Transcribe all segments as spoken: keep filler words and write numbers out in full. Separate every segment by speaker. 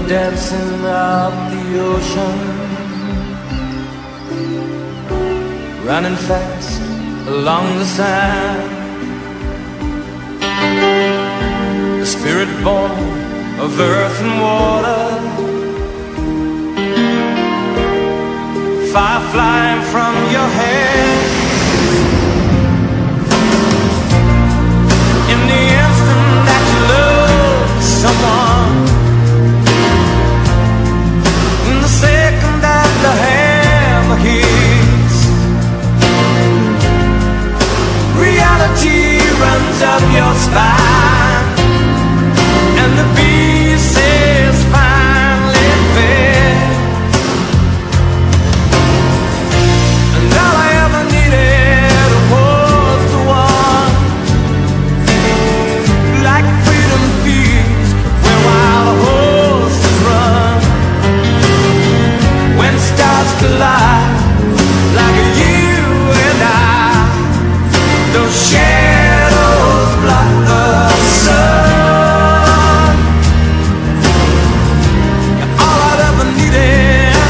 Speaker 1: dancing up the ocean, running fast along the sand. The spirit born of earth and water, fire flying from your head. In the instant that you love someone, in the second that the hammer hits, reality runs up your spine, and the beast is finally fed. And all I ever needed was the one, like freedom feeds where wild horses run. When stars collide, like you and I, those shadows block the sun. You're all I've ever needed,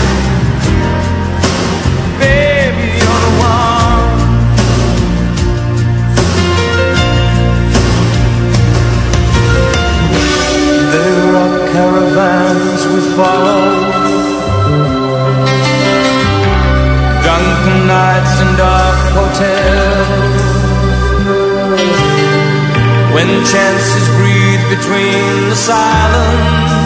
Speaker 1: baby, you're the one. There are caravans we follow, drunken nights and dark hotels, when chances breathe between the silence,